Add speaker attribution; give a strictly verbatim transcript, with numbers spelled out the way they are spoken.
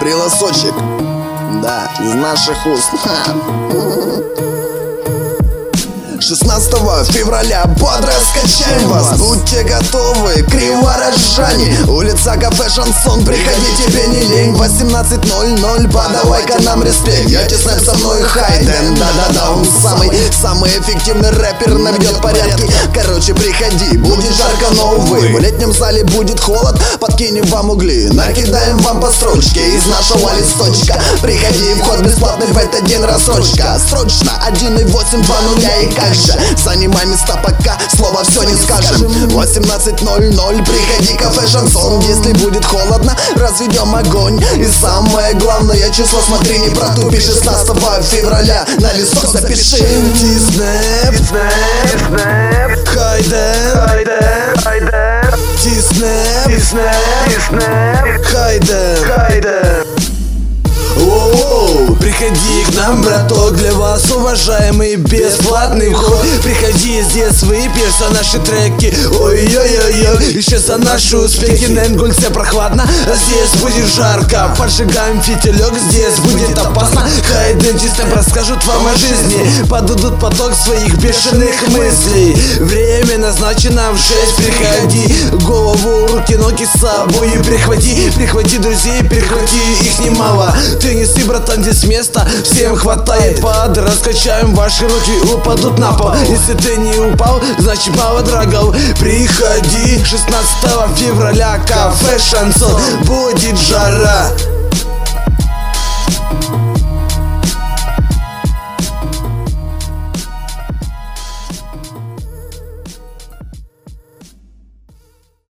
Speaker 1: Прилосочек, да, из наших уст. шестнадцатого февраля бодро скачаем вас. Будьте готовы к криворожжане. Улица, кафе, шансон, приходи, тебе не лень. Восемнадцать ноль ноль, подавай-ка нам респект. Я Снэп, со мной Хайден, да-да-да, он самый, самый эффективный рэпер, наведет порядки. Короче, приходи, будет жарко, но увы. В летнем зале будет холод, подкинем вам угли, накидаем вам по строчке из нашего листочка. Приходи, вход бесплатный в этот день, рассрочка. Срочно, один и восемь, два нуля и как же. Занимай места, пока слово все не скажем. Восемнадцать ноль ноль, приходи, кафе, шансон. Если будет холодно, разведем огонь. И самое главное число, смотри, не протупи. Шестнадцатого февраля на листок запиши. Снэп, Хайден, Снэп, Хайден. Оу, приходи к нам, браток, для вас уважаемый бесплатный вход. Приходи, здесь выпьешь за наши треки. Ой-ой-ой-ой, еще за наши успехи. На Ингульце прохладно, а здесь будет жарко. Поджигаем фитилек, здесь будет опасно. Хайден, Снэп расскажут вам о жизни, подадут поток своих бешеных мыслей. Время назначено в шесть, приходи. Голову, руки, ноги с собой прихвати. Прихвати друзей, прихвати их немало. Ты неси, братан, здесь места всем хватает. Под раскачаем, ваши руки упадут на пол. Если ты не упал, значит мало драгов. Приходи, шестнадцатого февраля, кафе, шансон, будет жара.